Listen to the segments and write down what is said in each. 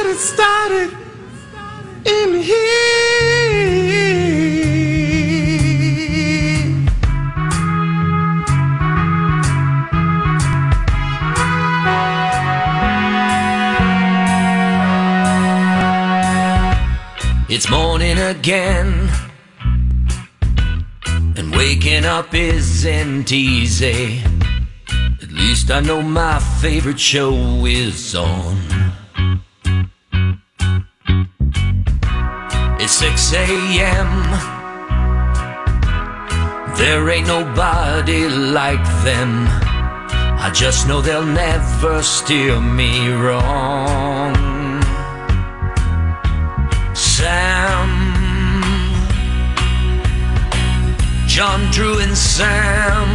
get it started in here. It's morning again, and waking up isn't easy. At least I know my favorite show is on. It's 6 a.m. There ain't nobody like them. I just know they'll never steer me wrong. Sam, John, Drew, and Sam,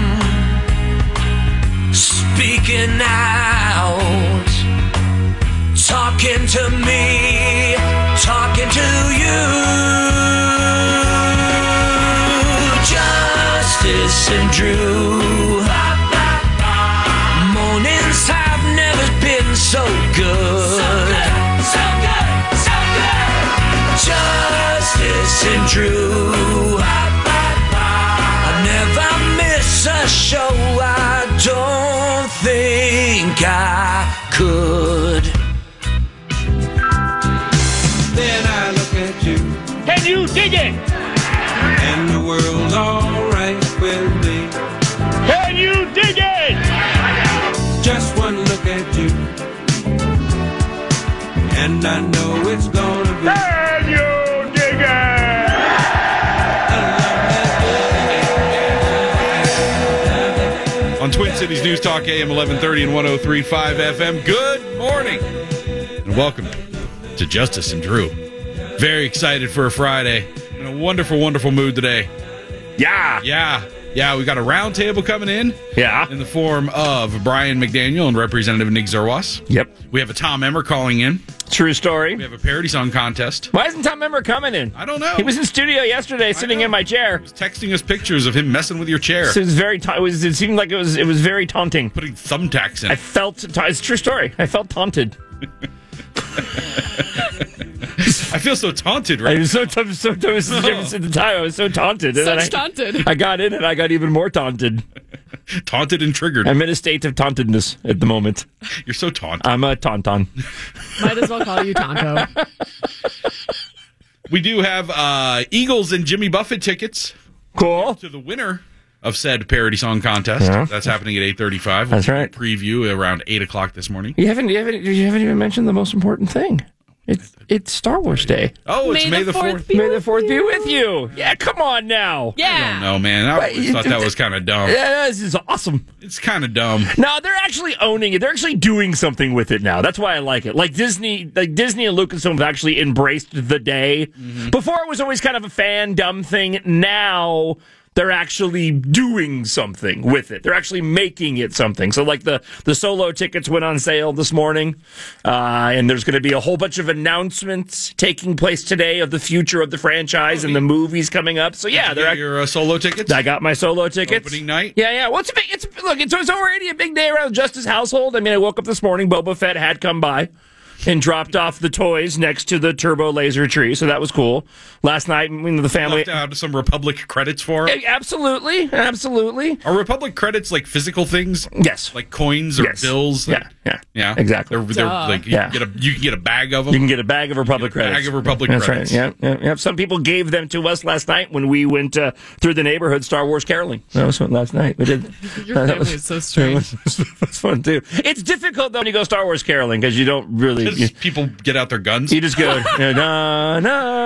speaking out, talking to me, talking to you. Justice and Drew, mornings have never been so good. So good, so good. Justice and Drew, I never miss a show. I don't think I could. Then I look at you. Can you dig it? And the world's alright with me. Can you dig it? Just one look at you, and I know it's gonna be. Can you dig it? On Twin Cities News Talk AM 1130 and 103.5 FM. Good morning and welcome to Justice and Drew. Very excited for a Friday. In a wonderful, wonderful mood today. Yeah. We got a round table coming in. Yeah. In the form of Brian McDaniel and Representative Nick Zerwas. Yep. We have a Tom Emmer calling in. True story. We have a parody song contest. Why isn't Tom Emmer coming in? I don't know. He was in studio yesterday, sitting in my chair. He was texting us pictures of him messing with your chair. So it was very. It seemed like it was very taunting. Putting thumbtacks in. I felt. It's a true story. I felt taunted. I feel so taunted, right? I was so at the time. I was so taunted. And then taunted. I got in and I got even more taunted. Taunted and triggered. I'm in a state of tauntedness at the moment. You're so taunted. I'm a tauntaun. Might as well call you Tonto. We do have Eagles and Jimmy Buffett tickets. Cool. To the winner of said parody song contest. Yeah. That's happening at 8:35. That's right. Preview around 8 o'clock this morning. You haven't even mentioned the most important thing. It's Star Wars Day. Oh, it's May the 4th. May the 4th be with you. Yeah, come on now. I don't know, man. I always thought that was kind of dumb. Yeah, this is awesome. It's kind of dumb. No, they're actually owning it. They're actually doing something with it now. That's why I like it. Like Disney and Lucasfilm have actually embraced the day. Mm-hmm. Before it was always kind of a fan dumb thing. Now they're actually doing something with it. They're actually making it something. So like the solo tickets went on sale this morning, and there's going to be a whole bunch of announcements taking place today of the future of the franchise and the movies coming up. So yeah, they're your solo tickets. I got my solo tickets. Opening night. Yeah. Well, it's already a big day around Justice household. I mean, I woke up this morning, Boba Fett had come by and dropped off the toys next to the turbo laser tree, so that was cool. Last night, the family left out some Republic credits for him. Absolutely. Are Republic credits like physical things? Yes, like coins or bills. Yeah, exactly. They're like you can get a bag of them. You can get a bag of Republic credits. Bag of Republic That's credits. Right. Yeah. Some people gave them to us last night when we went through the neighborhood Star Wars caroling. That was fun last night. We did. Your family is so strange. It was fun too. It's difficult though when you go Star Wars caroling because you don't really. People get out their guns. You just go no.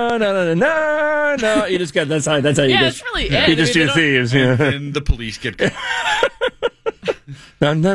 You just go. That's how you. Yeah, go. it's really You just do thieves. And the police get. No. No,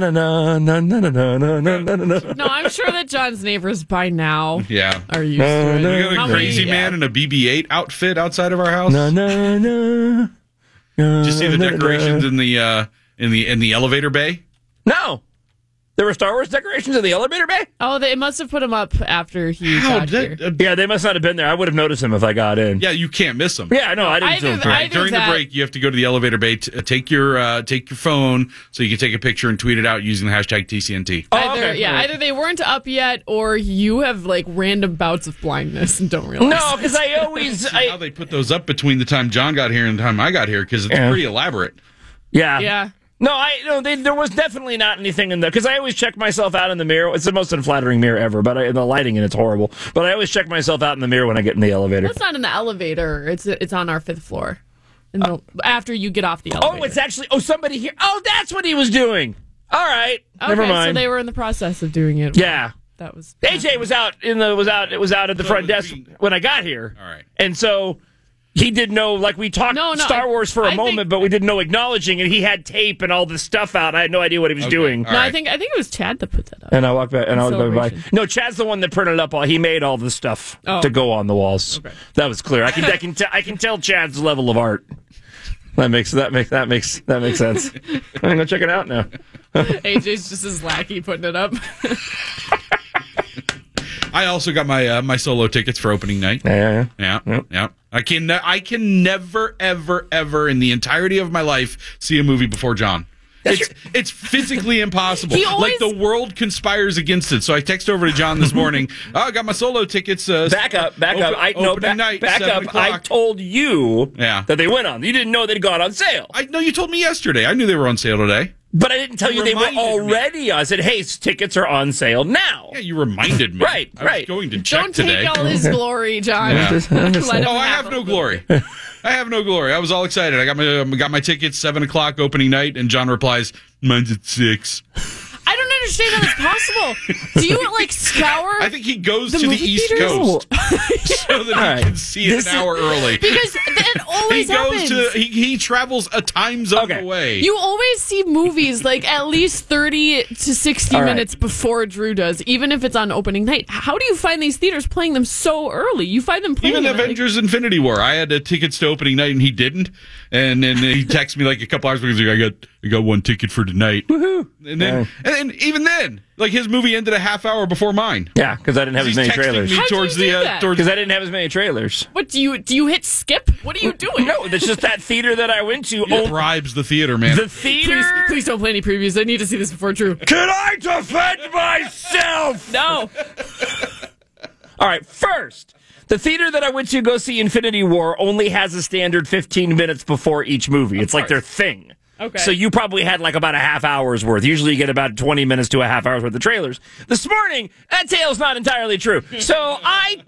I'm sure that John's neighbors by now are used to it. We got a crazy man in a BB-8 outfit outside of our house. No. Did you see the decorations in the elevator bay? No. There were Star Wars decorations in the elevator bay? Oh, they must have put him up after he got here. Yeah, they must not have been there. I would have noticed him if I got in. Yeah, you can't miss them. Yeah, no, I didn't see him. During the break, you have to go to the elevator bay, take your phone so you can take a picture and tweet it out using the hashtag TCNT. Either they weren't up yet or you have like random bouts of blindness and don't realize. No, because I always... how they put those up between the time John got here and the time I got here, because it's pretty elaborate. Yeah. Yeah. No, there was definitely not anything in the... Because I always check myself out in the mirror. It's the most unflattering mirror ever, but the lighting in it's horrible. But I always check myself out in the mirror when I get in the elevator. Well, it's not in the elevator. It's on our 5th floor. After you get off the elevator. Oh, it's actually... Oh, somebody here... Oh, that's what he was doing. All right. Okay, never mind. So they were in the process of doing it. Yeah. That was... AJ was out at the front desk when I got here. All right. And so... He didn't know, like, we talked Star Wars for a moment, but we didn't know acknowledging, and he had tape and all this stuff out, and I had no idea what he was doing. No, right. I think it was Chad that put that up. And I walked back, and I was by. No, Chad's the one that printed up he made all the stuff to go on the walls. Okay. That was clear. I can tell Chad's level of art. That makes sense. I'm gonna go check it out now. AJ's just his lackey putting it up. I also got my solo tickets for opening night. Yeah. I can never, ever, ever in the entirety of my life see a movie before John. It's physically impossible. Like the world conspires against it. So I text over to John this morning. I got my solo tickets. Back up. Opening night, back 7 up. I told you that they went on. You didn't know they'd gone on sale. No, you told me yesterday. I knew they were on sale today. But I didn't tell you they were already. I said, hey, tickets are on sale now. Yeah, you reminded me. Right. I was going to check today. Don't take all his glory, John. Yeah. I have no glory. I have no glory. I was all excited. I got my tickets, 7 o'clock opening night, and John replies, mine's at 6. I don't understand how that's possible. Do you scour? I think he goes to the East Coast so that he can see it an hour early. Because it always happens. He travels a time zone away. You always see movies at least 30 to 60 minutes before Drew does, even if it's on opening night. How do you find these theaters playing them so early? You find them playing even Avengers Infinity War. I had tickets to opening night and he didn't. And then he texted me a couple hours ago. He's like, I got one ticket for tonight. Woohoo! And then, and even then, his movie ended a half hour before mine. Yeah, because I didn't have as many trailers. Because I didn't have as many trailers. What do you hit skip? What are you doing? No, it's just that theater that I went to. It bribes the theater, man. The theater. Please don't play any previews. I need to see this before Drew. Can I defend myself? No. All right, first. The theater that I went to go see Infinity War only has a standard 15 minutes before each movie. It's like their thing. Okay. So you probably had about a half hour's worth. Usually you get about 20 minutes to a half hour's worth of trailers. This morning, that tale's not entirely true. So I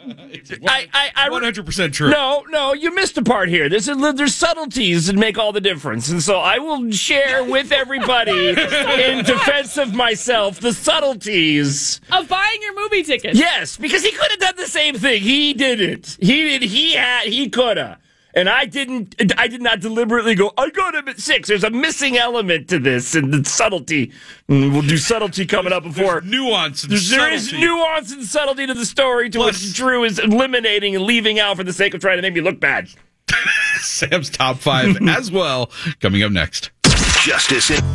100% true. No, you missed a part here. There's subtleties that make all the difference. And so I will share with everybody in defense of myself the subtleties of buying your movie tickets. Yes, because he could have done the same thing. He didn't. He could have. And I did not deliberately go, I got him at 6. There's a missing element to this, and the subtlety. We'll do subtlety coming up before. There's nuance and There is nuance and subtlety to the story to which Drew is eliminating and leaving out for the sake of trying to make me look bad. Sam's top 5 as well, coming up next. Justice in...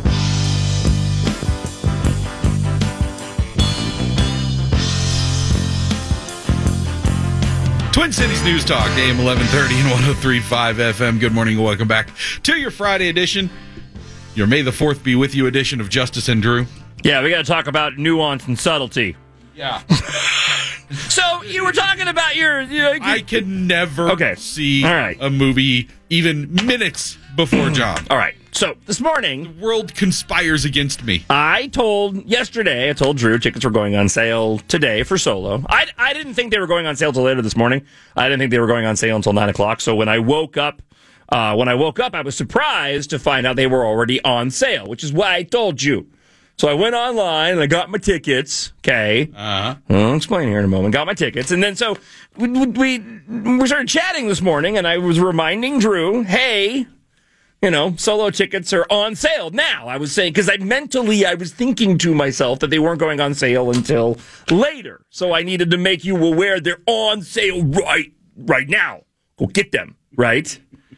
Twin Cities News Talk, AM 1130 and 103.5 FM. Good morning and welcome back to your Friday edition, your May the 4th be with you edition of Justice and Drew. Yeah, we got to talk about nuance and subtlety. Yeah. So you were talking about your... I can never see a movie even minutes before John. All right. So this morning... The world conspires against me. I told Drew tickets were going on sale today for Solo. I didn't think they were going on sale till later this morning. I didn't think they were going on sale until 9 o'clock. So when I woke up, I was surprised to find out they were already on sale, which is why I told you. So I went online and I got my tickets. Okay. I'll explain here in a moment. Got my tickets. And then so we started chatting this morning and I was reminding Drew, hey, Solo tickets are on sale now. I was saying, because I was thinking to myself that they weren't going on sale until later. So I needed to make you aware they're on sale right now. Go get them, right?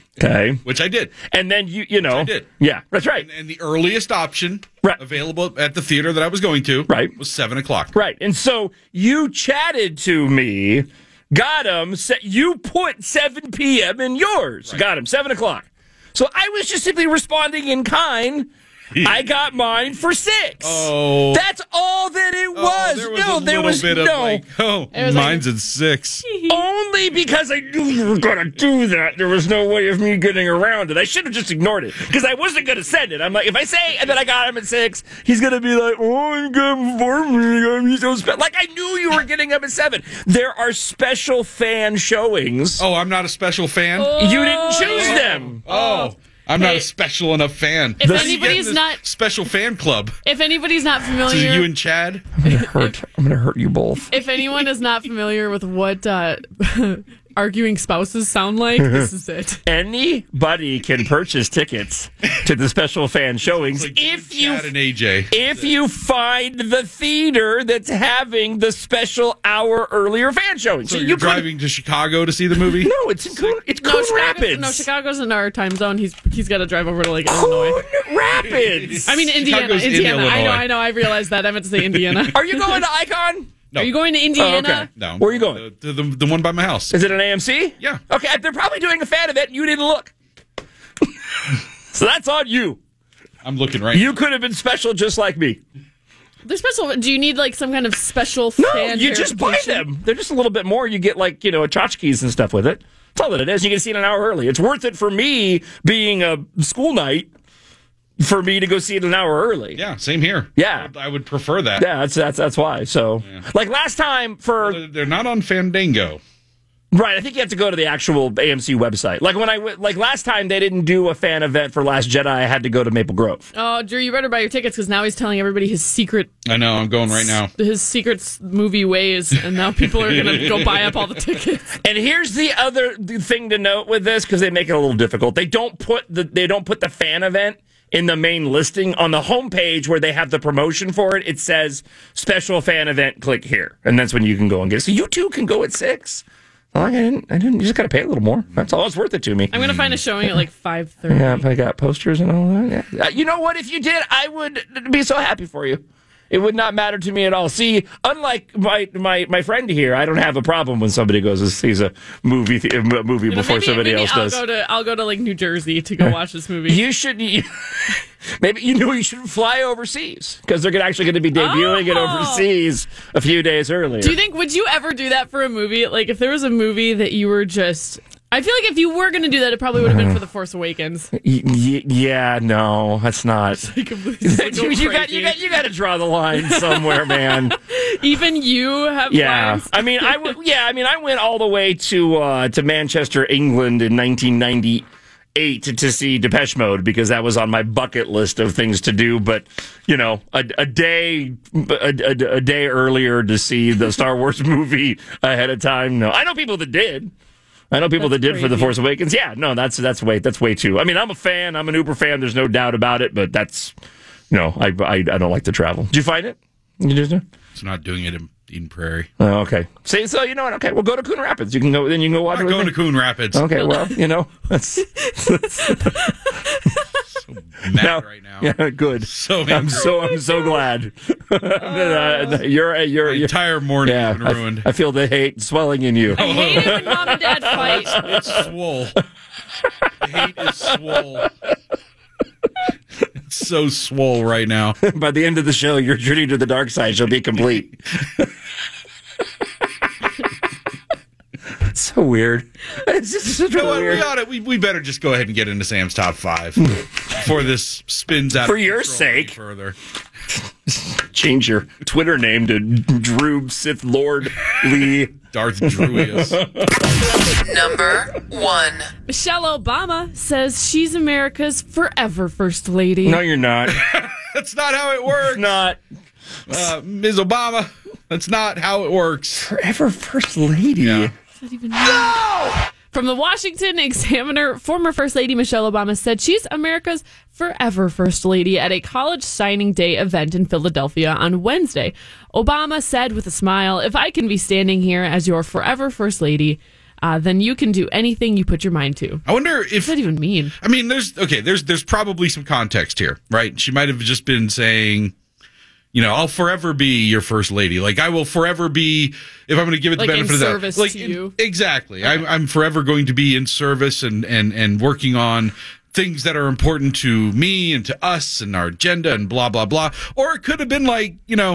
Okay. which I did. And then you know. I did. Yeah, that's right. And the earliest option Right. available at the theater that I was going to was 7 o'clock. Right. And so you chatted to me, got him, you put 7 p.m. in yours. Got him, 7 o'clock. So I was just simply responding in kind. I got mine for 6. Oh. That's all that it was. There was a little bit of like, mine's at 6. Only because I knew you were going to do that. There was no way of me getting around it. I should have just ignored it because I wasn't going to send it. I'm like, if I say, and then I got him at 6, he's going to be like, oh, you got him for me. I'm so special. Like, I knew you were getting him at 7. There are special fan showings. Oh, I'm not a special fan? You didn't choose them. Oh. I'm not a special enough fan. If anybody's not special fan club. If anybody's not So familiar, you and Chad. I'm gonna hurt you both. if anyone is not familiar with what arguing spouses sound like, this is it. Anybody can purchase tickets to the special fan showings Like if Chad and AJ. if you find the theater that's having the special hour earlier fan showing. So you you're could- driving to Chicago to see the movie? No, it's in Coon Rapids. No, Chicago's in our time zone. He's got to drive over to like Illinois. Coon Rapids. I mean Indiana. Chicago's in Indiana. Illinois. I know. I realized that. I meant to say Indiana. Are you going to Icon? No. Are you going to Indiana? Oh, okay. No. Where are you going? The one by my house. Is it an AMC? Yeah. Okay, they're probably doing a fan event and you didn't look. So that's on you. I'm looking right You could have been special just like me. They're special. Do you need like some kind of special No, fan you just buy verification? them. They're just a little bit more. You get like, tchotchkes and stuff with it. That's all that it is. You get to see it an hour early. It's worth it for me being a school night for me to go see it an hour early. Yeah, same here. Yeah. I would prefer that. Yeah, that's why. So, like last time for They're not on Fandango. right, I think you have to go to the actual AMC website. Like when like last time they didn't do a fan event for Last Jedi, I had to go to Maple Grove. Oh, Drew, you better buy your tickets because now he's telling everybody his secret I know, I'm going right now. movie ways, and now people are gonna go buy up all the tickets. And here's the other thing to note with this because they make it a little difficult. They don't put the fan event in the main listing on the homepage where they have the promotion for it. It says special fan event. Click here, and that's when you can go and get it. So you too can go at 6. Oh, I didn't. You just got to pay a little more. That's all. It's worth it to me. I'm gonna find a showing at like 5:30. Yeah, if I got posters and all that. Yeah. You know what? If you did, I would be so happy for you. It would not matter to me at all. See, unlike my friend here, I don't have a problem when somebody goes and sees a movie before somebody else does. I'll go to like New Jersey to go watch this movie. You should. Maybe you should fly overseas because they're actually going to be debuting it overseas a few days earlier. Do you think, would you ever do that for a movie? Like if there was a movie that you were just, I feel like if you were going to do that, it probably would have been for The Force Awakens. Yeah, no, that's not. You got to draw the line somewhere, man. Even you have lines. I mean, I went all the way to Manchester, England in 1998 to see Depeche Mode because that was on my bucket list of things to do. But a day earlier to see the Star Wars movie ahead of time. No, I know people that did. For The Force Awakens. Yeah, no, that's way too. I mean, I'm a fan. I'm an Uber fan. There's no doubt about it. But that's I don't like to travel. Did you find it? You just do? It's not doing it in Eden Prairie. Oh, okay. So you know what? Okay, we'll go to Coon Rapids. You can go. Then you can go watch it. I'm going to Coon Rapids. Okay, well, that's Mad right now. Yeah, good. So I'm so glad. Your entire morning yeah, has been ruined. I feel the hate swelling in you. I hate it when mom and dad fight. It's swole. The hate is swole. It's so swole right now. By the end of the show, your journey to the dark side shall be complete. So weird. It's just such weird. We better just go ahead and get into Sam's top 5 before this spins out. For of your control sake. further. Change your Twitter name to Drew Sith Lord Lee. Darth Druius. Number 1. Michelle Obama says she's America's forever first lady. No, you're not. That's not how it works. Not Ms. Obama. That's not how it works. forever first lady. Yeah. From the Washington Examiner, former First Lady Michelle Obama said she's America's forever First Lady at a college signing day event in Philadelphia on Wednesday. Obama said with a smile, "If I can be standing here as your forever First Lady, then you can do anything you put your mind to. I wonder if What does that even mean? I mean, there's probably some context here, right? She might have just been saying, I'll forever be your first lady. Like, I will forever be, if I'm going to give it the Like benefit in of the doubt. service Like, to you. Exactly. I'm forever going to be in service and working on things that are important to me and to us and our agenda and blah, blah, blah. Or it could have been like,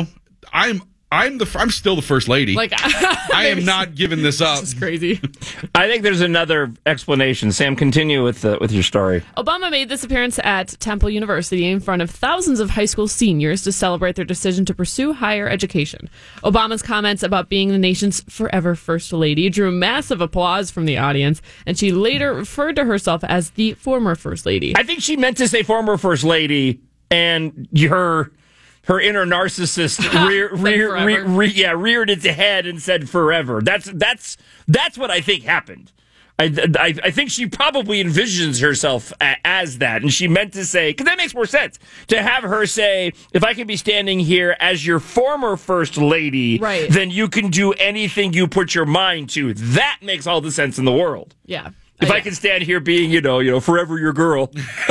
I'm still the first lady. Like, I am not giving this up. This is crazy. I think there's another explanation. Sam, continue with your story. Obama made this appearance at Temple University in front of thousands of high school seniors to celebrate their decision to pursue higher education. Obama's comments about being the nation's forever first lady drew massive applause from the audience, and she later referred to herself as the former first lady. I think she meant to say former first lady, and her inner narcissist reared its head and said forever. That's what I think happened. I think she probably envisions herself as that, and she meant to say, because that makes more sense, to have her say, if I can be standing here as your former first lady, Right. then you can do anything you put your mind to. That makes all the sense in the world. Yeah. If I can stand here being, forever your girl.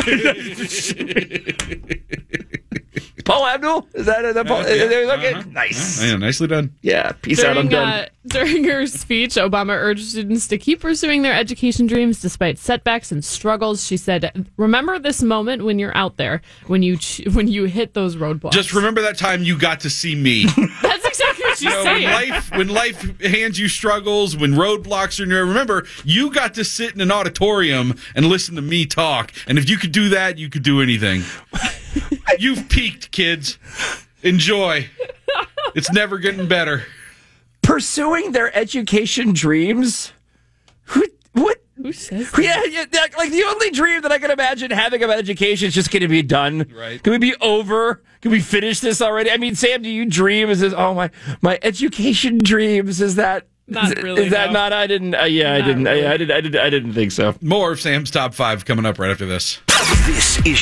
Paul Abdul? Is that Paul? Okay, nice. Yeah, nicely done. Yeah, peace out, I'm done. During her speech, Obama urged students to keep pursuing their education dreams despite setbacks and struggles. She said, "Remember this moment when you're out there, when you hit those roadblocks." Just remember that time you got to see me. That's exactly what she's saying. When life hands you struggles, when roadblocks are in your, remember, you got to sit in an auditorium and listen to me talk. And if you could do that, you could do anything. You've peaked, kids. Enjoy. It's never getting better. Pursuing their education dreams? What? Who says that? Yeah, like the only dream that I can imagine having about education is just going to be done. Right. Can we be over? Can we finish this already? I mean, Sam, do you dream? Is this, my education dreams? Is that... Not really, Is that no. not? I didn't. I didn't. Really. I didn't think so. More of Sam's Top 5 coming up right after this. This is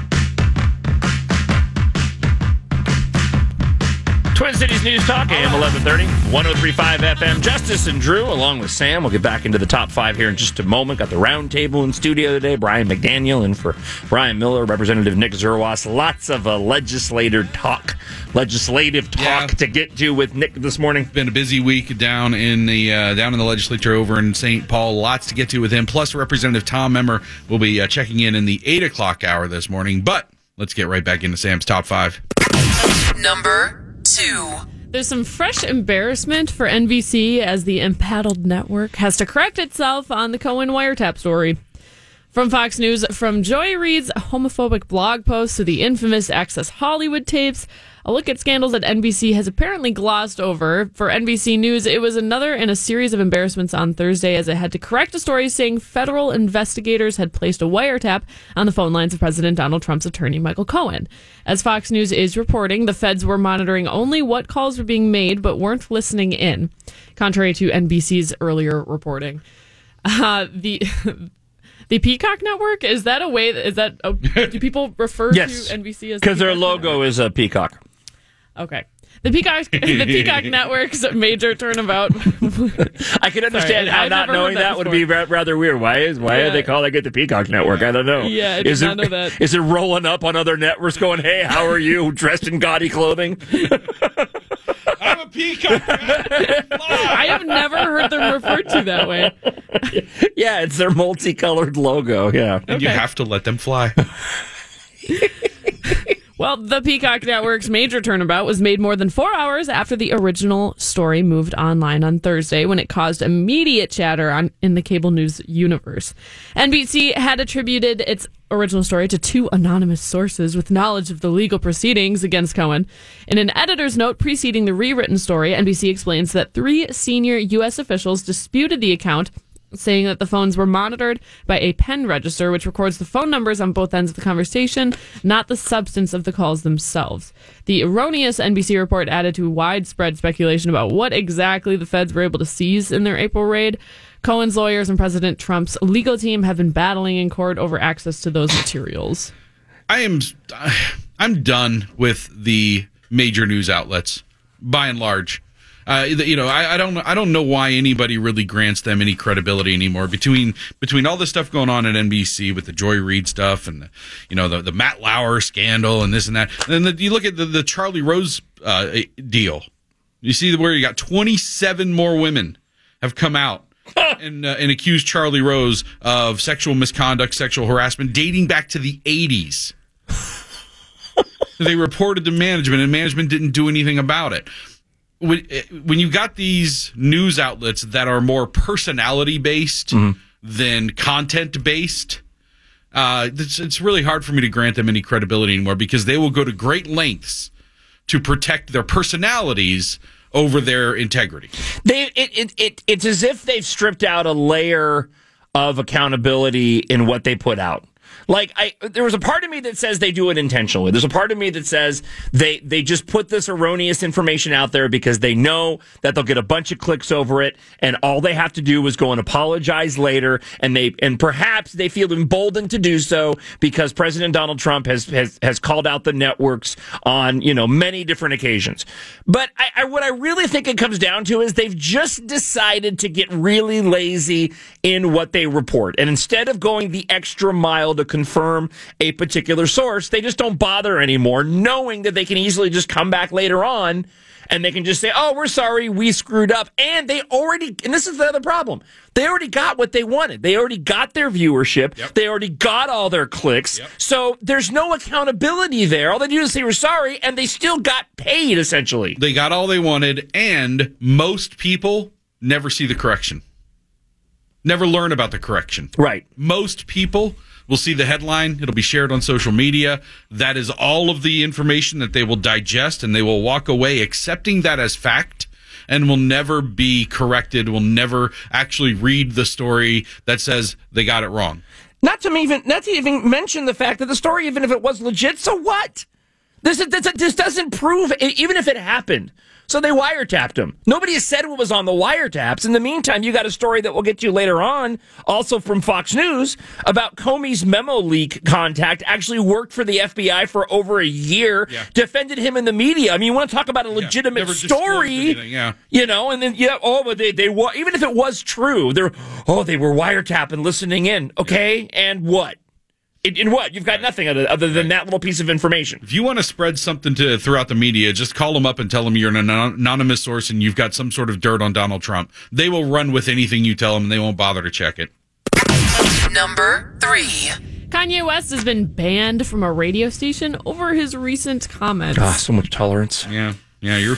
Twin Cities News Talk, AM 1130, 103.5 FM. Justice and Drew, along with Sam. We'll get back into the top 5 here in just a moment. Got the round table in studio today. Brian McDaniel in for Brian Miller, Representative Nick Zerwas. Lots of legislative talk to get to with Nick this morning. Been a busy week down in the legislature over in St. Paul. Lots to get to with him. Plus, Representative Tom Emmer will be checking in the 8 o'clock hour this morning. But let's get right back into Sam's Top 5. Number 2. There's some fresh embarrassment for NBC as the empaneled network has to correct itself on the Cohen wiretap story. From Fox News, from Joy Reid's homophobic blog post to the infamous Access Hollywood tapes, a look at scandals that NBC has apparently glossed over. For NBC News, it was another in a series of embarrassments on Thursday as it had to correct a story saying federal investigators had placed a wiretap on the phone lines of President Donald Trump's attorney, Michael Cohen. As Fox News is reporting, the feds were monitoring only what calls were being made but weren't listening in, contrary to NBC's earlier reporting. The Peacock Network, is that a way? Do people refer Yes, to NBC as because their Peacock logo Network? is a peacock. Okay. The Peacock Network's major turnabout. I can understand how I've not never knowing heard that that would be rather weird. Why are they calling it the Peacock Network? I don't know. Yeah, I did not know that. Is it rolling up on other networks going, hey, how are you, dressed in gaudy clothing? I'm a peacock. I have never heard them referred to that way. Yeah, it's their multicolored logo. Yeah. And you have to let them fly. Well, the Peacock Network's major turnabout was made more than 4 hours after the original story moved online on Thursday, when it caused immediate chatter in the cable news universe. NBC had attributed its original story to 2 anonymous sources with knowledge of the legal proceedings against Cohen. In an editor's note preceding the rewritten story, NBC explains that 3 senior U.S. officials disputed the account, saying that the phones were monitored by a pen register, which records the phone numbers on both ends of the conversation, not the substance of the calls themselves. The erroneous NBC report added to widespread speculation about what exactly the feds were able to seize in their April raid. Cohen's lawyers and President Trump's legal team have been battling in court over access to those materials. I'm done with the major news outlets, by and large. I don't know why anybody really grants them any credibility anymore between all the stuff going on at NBC with the Joy Reid stuff and the Matt Lauer scandal and this and that. And then you look at the Charlie Rose deal. You see where you got 27 more women have come out and accused Charlie Rose of sexual misconduct, sexual harassment dating back to the 80s. They reported to management, and management didn't do anything about it. When you got these news outlets that are more personality-based than content-based, it's really hard for me to grant them any credibility anymore because they will go to great lengths to protect their personalities over their integrity. It's as if they've stripped out a layer of accountability in what they put out. Like, there was a part of me that says they do it intentionally. There's a part of me that says they just put this erroneous information out there because they know that they'll get a bunch of clicks over it, and all they have to do is go and apologize later, and perhaps they feel emboldened to do so because President Donald Trump has called out the networks on many different occasions. But what I really think it comes down to is they've just decided to get really lazy in what they report, and instead of going the extra mile to confirm a particular source, they just don't bother anymore, knowing that they can easily just come back later on and they can just say, oh, we're sorry, we screwed up. And and this is the other problem, they already got what they wanted. They already got their viewership. Yep. They already got all their clicks. Yep. So there's no accountability there. All they do is say we're sorry, and they still got paid, essentially. They got all they wanted, and most people never see the correction. Never learn about the correction. Right. Most people will see the headline. It'll be shared on social media. That is all of the information that they will digest, and they will walk away accepting that as fact and will never be corrected, will never actually read the story that says they got it wrong. Not to even mention the fact that the story, even if it was legit, so what? This doesn't prove, even if it happened. So they wiretapped him. Nobody has said what was on the wiretaps. In the meantime, you got a story that we'll get to later on, also from Fox News, about Comey's memo leak contact actually worked for the FBI for over a year, defended him in the media. I mean, you want to talk about a legitimate story, and then, but they even if it was true, they were wiretapping, listening in. Okay, and what? In what? You've got nothing other than that little piece of information. If you want to spread something throughout the media, just call them up and tell them you're an anonymous source and you've got some sort of dirt on Donald Trump. They will run with anything you tell them, and they won't bother to check it. Number 3. Kanye West has been banned from a radio station over his recent comments. Ah, so much tolerance. Yeah, you're...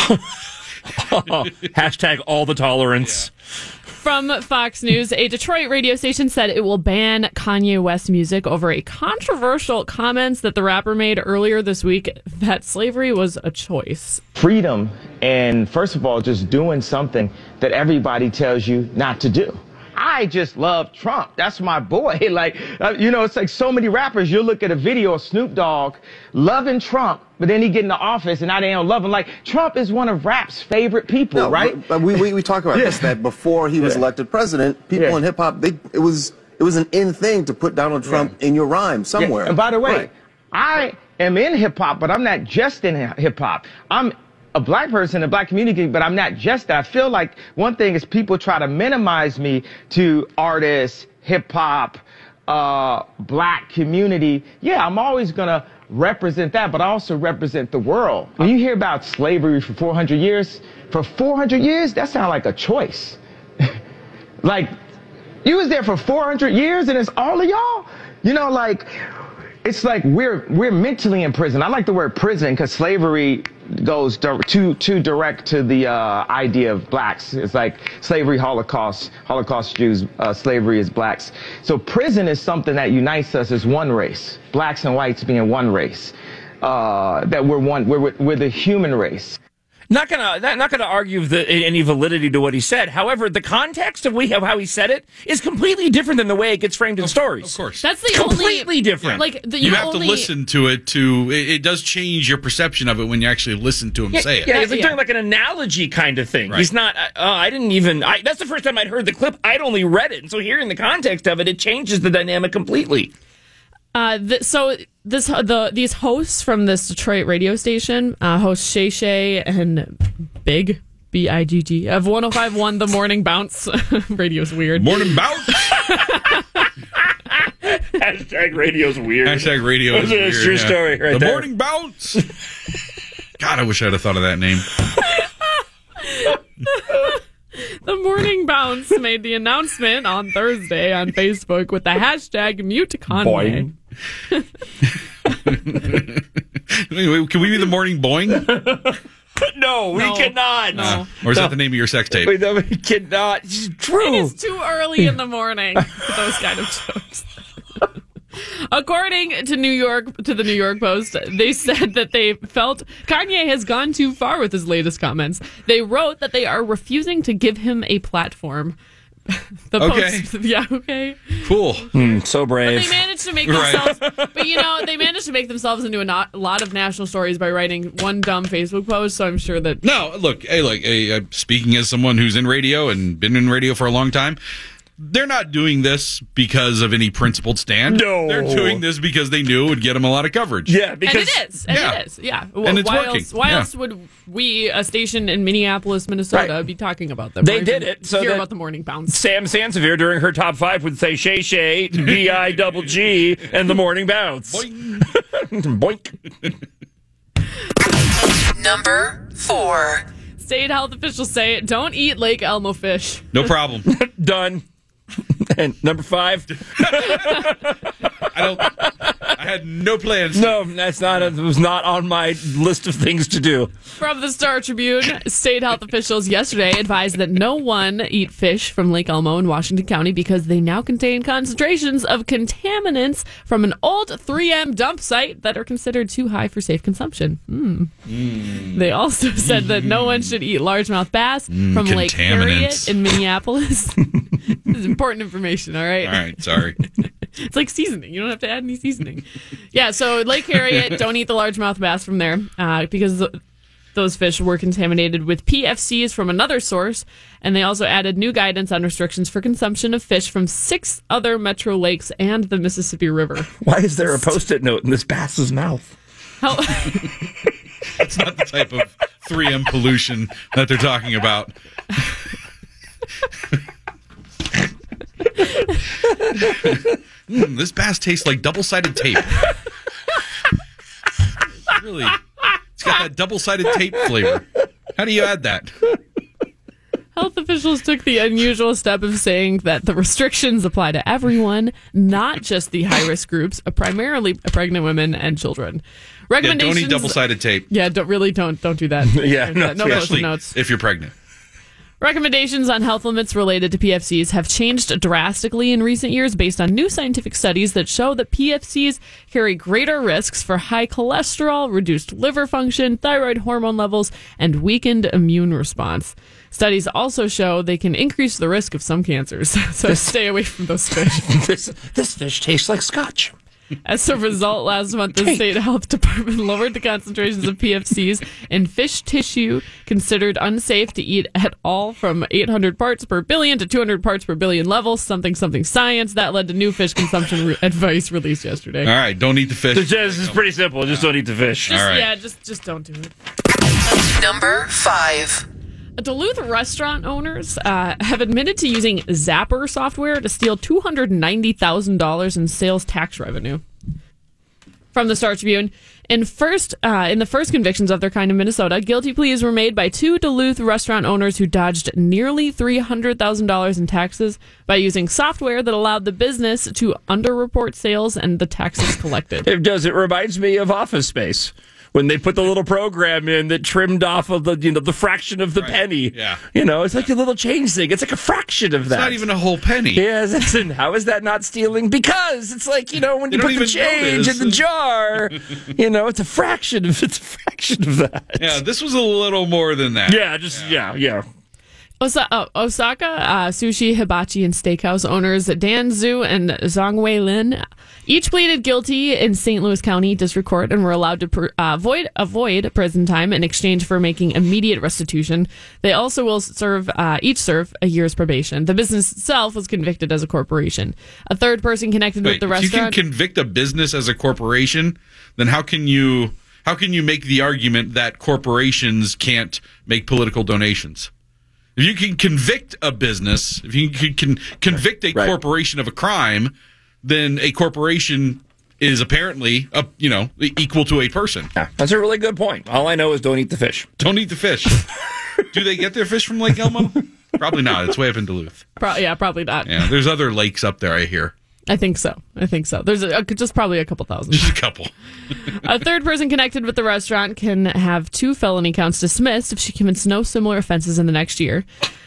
Hashtag all the tolerance. Yeah. From Fox News, a Detroit radio station said it will ban Kanye West music over a controversial comments that the rapper made earlier this week that slavery was a choice. Freedom, and first of all, just doing something that everybody tells you not to do. I just love Trump. That's my boy. It's like so many rappers. You'll look at a video of Snoop Dogg loving Trump, but then he get in the office and now they don't love him. Like, Trump is one of rap's favorite people, right? But we talk about this, that before he was elected president, people in hip hop, it was an in thing to put Donald Trump in your rhyme somewhere. Yeah. And by the way, I am in hip hop, but I'm not just in hip hop. I'm a black person in the black community, but I'm not just that. I feel like one thing is people try to minimize me to artists, hip hop, black community. Yeah, I'm always going to represent that, but I also represent the world. When you hear about slavery for 400 years, that sounds like a choice. Like, you was there for 400 years and it's all of y'all? It's like we're mentally in prison. I like the word prison because slavery goes too direct to the idea of blacks. It's like slavery, Holocaust Jews, slavery is blacks. So prison is something that unites us as one race, blacks and whites being one race. That we're the human race. Not gonna argue any validity to what he said. However, the context of how he said it is completely different than the way it gets framed in stories. Of course, that's the completely different. You have to listen to it. It does change your perception of it when you actually listen to him say it. Yeah, he's doing like an analogy kind of thing. Right. He's not. I didn't even. That's the first time I'd heard the clip. I'd only read it, and so hearing the context of it, it changes the dynamic completely. These hosts from this Detroit radio station, host Shay Shay and Big BIGG of 105.1 The Morning Bounce. Radio's weird. Morning bounce. Hashtag radio's weird. Hashtag radio is weird. It's a true story right the there. Morning bounce. God, I wish I'd have thought of that name. The Morning Bounce made the announcement on Thursday on Facebook with the hashtag mute Kanye. Wait, can we be the Morning Boing? No, we cannot. No. Or is that the name of your sex tape? We cannot. It's true. It's too early in the morning for those kind of jokes. According to the New York Post, they said that they felt Kanye has gone too far with his latest comments. They wrote that they are refusing to give him a platform. Post, yeah, okay, cool, so brave. But they managed to make themselves. But they managed to make themselves into a lot of national stories by writing one dumb Facebook post. So I'm sure that. No, look, speaking as someone who's in radio and been in radio for a long time. They're not doing this because of any principled stand. No. They're doing this because they knew it would get them a lot of coverage. Yeah, because... And it is. Yeah. Well, and it's working. Why else would we, a station in Minneapolis, Minnesota, be talking about them? They did it. So hear about the Morning Bounce. Sam Sansevier, during her top 5, would say Shay Shay, B-I-double-G, and the Morning Bounce. Boink. Boink. Number 4. State health officials say don't eat Lake Elmo fish. No problem. Done. And number 5. I had no plans. No, it was not on my list of things to do. From the Star Tribune, state health officials yesterday advised that no one eat fish from Lake Elmo in Washington County because they now contain concentrations of contaminants from an old 3M dump site that are considered too high for safe consumption. They also said that no one should eat largemouth bass from Lake Harriet in Minneapolis. This is important information, all right? All right, sorry. It's like seasoning. You don't have to add any seasoning. Yeah, so Lake Harriet, don't eat the largemouth bass from there because those fish were contaminated with PFCs from another source, and they also added new guidance on restrictions for consumption of fish from 6 other metro lakes and the Mississippi River. Why is there a Post-it note in this bass's mouth? That's not the type of 3M pollution that they're talking about. This bass tastes like double-sided tape. Really, it's got that double-sided tape flavor. How do you add that? Health officials took the unusual step of saying that the restrictions apply to everyone, not just the high-risk groups, primarily pregnant women and children. Recommendations. Don't eat double-sided tape. Yeah, don't do that. Yeah, no Post-it notes. If you're pregnant. Recommendations on health limits related to PFCs have changed drastically in recent years based on new scientific studies that show that PFCs carry greater risks for high cholesterol, reduced liver function, thyroid hormone levels, and weakened immune response. Studies also show they can increase the risk of some cancers, so stay away from those fish. This fish tastes like scotch. As a result, last month, the state health department lowered the concentrations of PFCs in fish tissue considered unsafe to eat at all from 800 parts per billion to 200 parts per billion levels, something science. That led to new fish consumption advice released yesterday. All right, don't eat the fish. This is pretty simple. Just don't eat the fish. All right. Yeah, just don't do it. Number 5. Duluth restaurant owners have admitted to using Zapper software to steal $290,000 in sales tax revenue. From the Star Tribune, in the first convictions of their kind in Minnesota, guilty pleas were made by 2 Duluth restaurant owners who dodged nearly $300,000 in taxes by using software that allowed the business to underreport sales and the taxes collected. It does. It reminds me of Office Space. When they put the little program in that trimmed off of the fraction of the penny. Yeah. It's like a little change thing. It's like a fraction of that. It's not even a whole penny. Yes. How is that not stealing? Because it's like, when you put the change in the jar, it's a fraction of that. Yeah, this was a little more than that. Yeah, yeah. Osaka Sushi, Hibachi, and Steakhouse owners Dan Zhu and Zhang Wei Lin each pleaded guilty in St. Louis County District Court and were allowed to avoid prison time in exchange for making immediate restitution. They also will each serve a year's probation. The business itself was convicted as a corporation. A third person connected with the restaurant. If you can convict a business as a corporation, then how can you how can you make the argument that corporations can't make political donations? If you can convict a business, if you can convict a corporation of a crime, then a corporation is apparently equal to a person. Yeah, that's a really good point. All I know is don't eat the fish. Don't eat the fish. Do they get their fish from Lake Elmo? Probably not. It's way up in Duluth. Probably not. Yeah, there's other lakes up there, I hear. I think so. There's just probably a couple thousand. Just a couple. A third person connected with the restaurant can have 2 felony counts dismissed if she commits no similar offenses in the next year.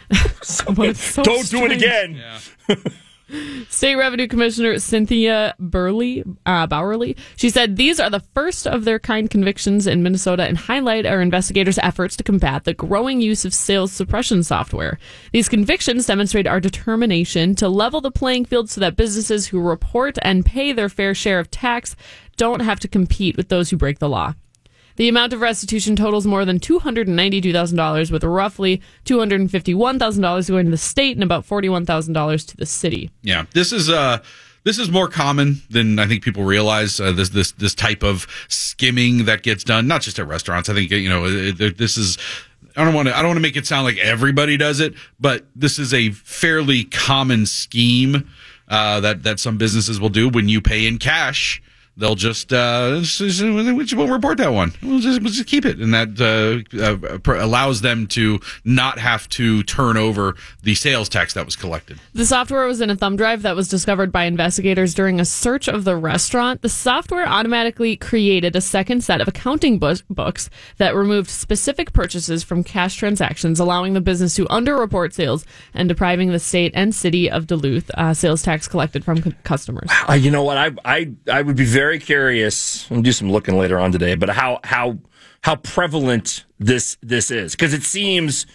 Don't do it again. Yeah. State Revenue Commissioner Cynthia Bowerly, she said these are the first of their kind convictions in Minnesota and highlight our investigators' efforts to combat the growing use of sales suppression software. These convictions demonstrate our determination to level the playing field so that businesses who report and pay their fair share of tax don't have to compete with those who break the law. The amount of restitution totals more than $292,000, with roughly $251,000 going to the state and about $41,000 to the city. Yeah, this is more common than I think people realize. This type of skimming that gets done, not just at restaurants. I think this is. I don't want to make it sound like everybody does it, but this is a fairly common scheme that some businesses will do. When you pay in cash, they'll just we won't report that one. We'll just keep it, and that allows them to not have to turn over the sales tax that was collected. The software was in a thumb drive that was discovered by investigators during a search of the restaurant. The software automatically created a second set of accounting books that removed specific purchases from cash transactions, allowing the business to underreport sales and depriving the state and city of Duluth sales tax collected from customers. You know what? I would be very curious. I'll do some looking later on today, but how prevalent this is, because it seems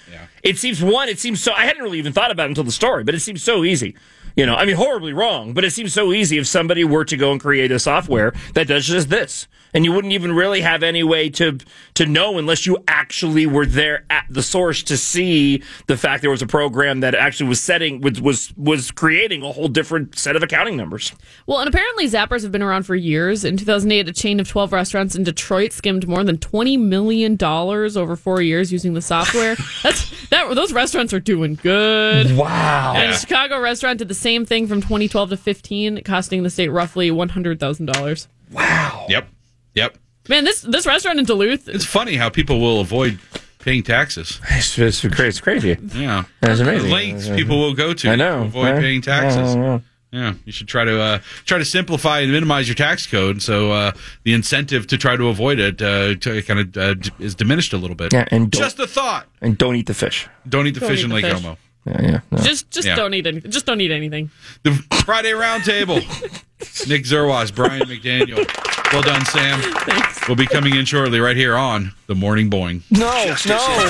so. I hadn't really even thought about it until the story, but it seems so easy. Horribly wrong, but it seems so easy if somebody were to go and create a software that does just this. And you wouldn't even really have any way to know unless you actually were there at the source to see the fact there was a program that actually was creating a whole different set of accounting numbers. Well, and apparently Zappers have been around for years. In 2008, a chain of 12 restaurants in Detroit skimmed more than $20 million over 4 years using the software. Those restaurants are doing good. Wow. And a Chicago restaurant did the same thing from 2012 to 15, costing the state roughly $100,000. Wow. Yep. Man, this restaurant in Duluth. It's funny how people will avoid paying taxes. It's crazy. Yeah. That's amazing. The lengths people will go to avoid paying taxes. Yeah, you should try to simplify and minimize your tax code, so the incentive to try to avoid it is diminished a little bit. Yeah, and just a thought. And don't eat the fish. Don't eat the fish in Lake Elmo. Yeah. No. Just don't eat anything. Just don't eat anything. The Friday Roundtable. Nick Zerwas, Brian McDaniel. Well done, Sam. Thanks. We'll be coming in shortly right here on The Morning Boing. No.